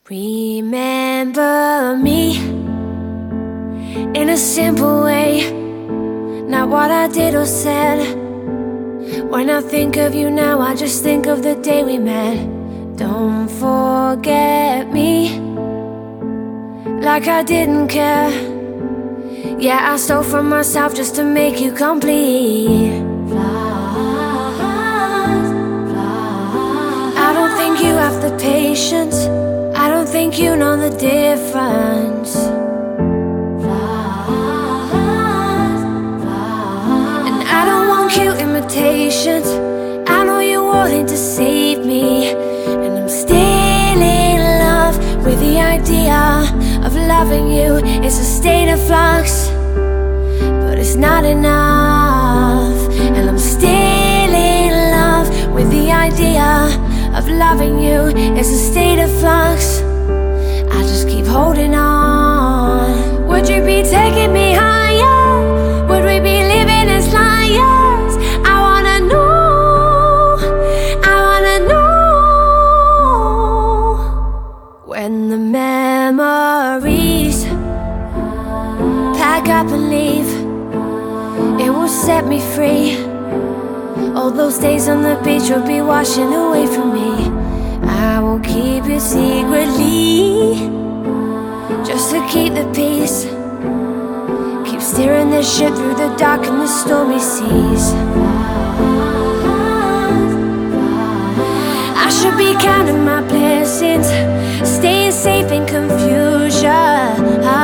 Remember me in a simple way, not what I did or said. When I think of you now, I just think of the day we met. Don't forget me like I didn't care. Yeah, I stole from myself just to make you complete. I don't think you have the patience, I don't think you know the difference. And I don't want cute imitations, I know you're willing to save me. And I'm still in love with the idea of loving you. It's a state of flux, but it's not enough. And I'm still in love with the idea of loving you. It's a state of flux, I just keep holding on. Would you be taking me higher? Would we be living as liars? I wanna know, I wanna know. When the memories pack up and leave, it will set me free. All those days on the beach will be washing away from me. I will keep it secretly, just to keep the peace. Keep steering this ship through the dark and the stormy seas. I should be counting my blessings, staying safe in confusion.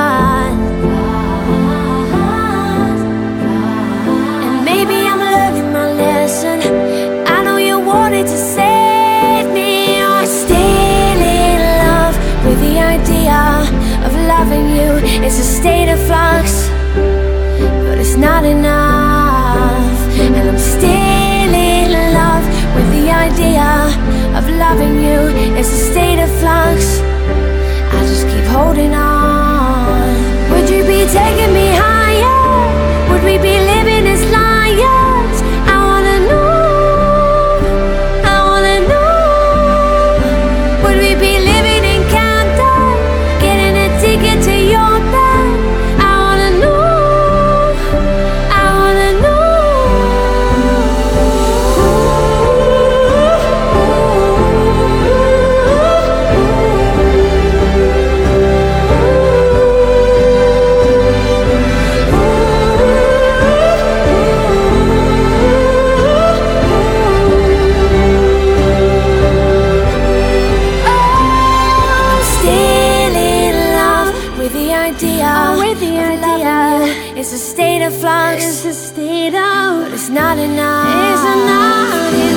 And maybe I'm learning my lesson, I know you wanted to save me. I'm still in love with the idea of loving you. It's a state of flux, but it's not enough. And I'm still in love with the idea of loving you. It's a state of flux, I just keep holding on. Would you be taking me higher? Would we be living as liars? I wanna know, I wanna know. Would we be living in Camden, getting a ticket to your bed? I wanna know, I wanna know. It's a state of flux, it's a state of, but it's not enough. It's not enough.